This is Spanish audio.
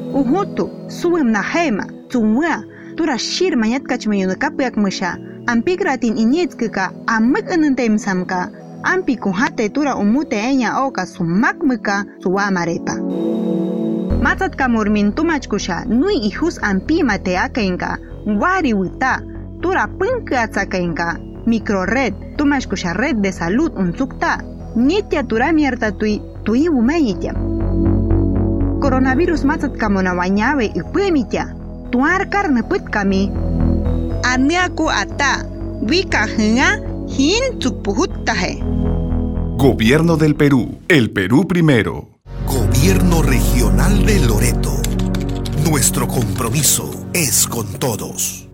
Uhutu, suem na hema, tumwa, tura shir mayat kachmayuna kapiak musha, ampigratin inietzkika, amak anentem samka, ampi kuhate tura umute eña oka sumak muka, suamarepa. Matzat kamurmin tumachkusha, nui ihus ampi mateakainka, wari wita, tura punka atzakainka, microred, tumachkusha red de salud unsukta, nitya tura mierta tui umayitya. Coronavirus matzat kamona wañawe ipuemitya, tuar karne putkami. Aniaku ata, wika hinga, hin tsukpuhutahe. Gobierno del Perú, el Perú primero. Gobierno Regional de Loreto. Nuestro compromiso es con todos.